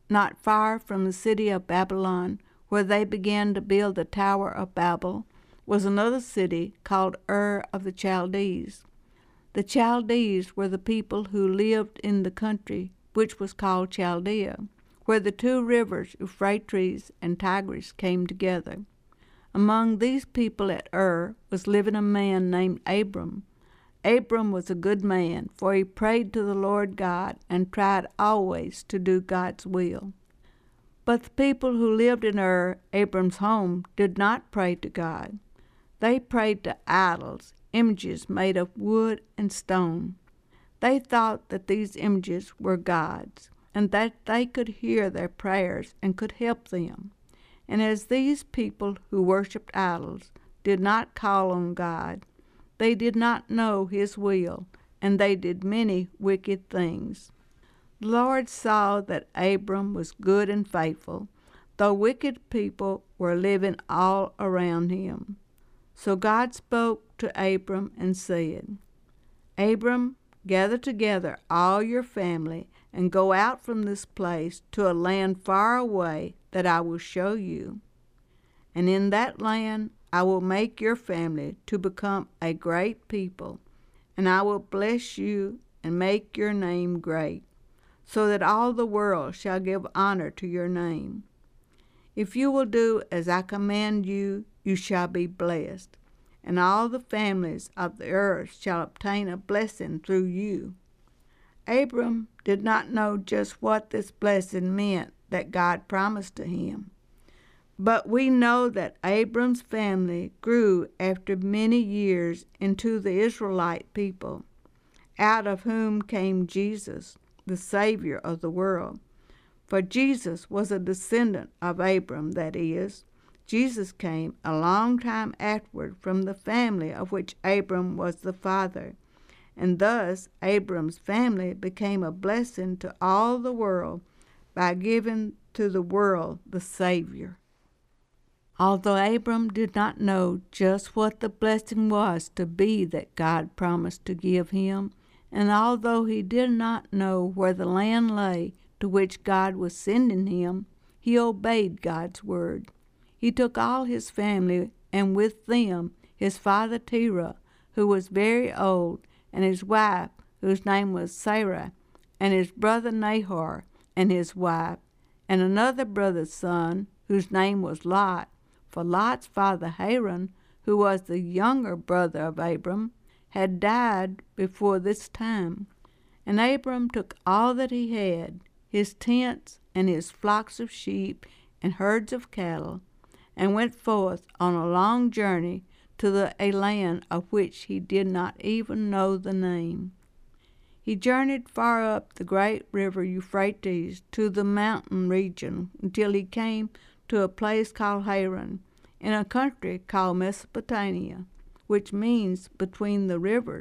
not far from the city of Babylon, where they began to build the Tower of Babel, was another city called Ur of the Chaldees. The Chaldees were the people who lived in the country which was called Chaldea, where the two rivers Euphrates and Tigris came together. Among these people at Ur was living a man named Abram. Abram was a good man, for he prayed to the Lord God and tried always to do God's will. But the people who lived in Ur, Abram's home, did not pray to God. They prayed to idols, images made of wood and stone. They thought that these images were gods, and that they could hear their prayers and could help them. And as these people who worshipped idols did not call on God, they did not know his will, and they did many wicked things. The Lord saw that Abram was good and faithful, though wicked people were living all around him. So God spoke to Abram and said, Abram, gather together all your family and go out from this place to a land far away that I will show you. And in that land I will make your family to become a great people, and I will bless you and make your name great, so that all the world shall give honor to your name. If you will do as I command you, you shall be blessed, and all the families of the earth shall obtain a blessing through you. Abram did not know just what this blessing meant that God promised to him. But we know that Abram's family grew after many years into the Israelite people, out of whom came Jesus, the Savior of the world. For Jesus was a descendant of Abram, that is, Jesus came a long time afterward from the family of which Abram was the father, and thus Abram's family became a blessing to all the world by giving to the world the Savior. Although Abram did not know just what the blessing was to be that God promised to give him, and although he did not know where the land lay to which God was sending him, he obeyed God's word. He took all his family, and with them his father Terah, who was very old, and his wife, whose name was Sarah, and his brother Nahor, and his wife, and another brother's son, whose name was Lot. For Lot's father Haran, who was the younger brother of Abram, had died before this time. And Abram took all that he had, his tents and his flocks of sheep and herds of cattle, and went forth on a long journey to a land of which he did not even know the name. He journeyed far up the great river Euphrates to the mountain region until he came to a place called Haran, in a country called Mesopotamia, which means between the rivers.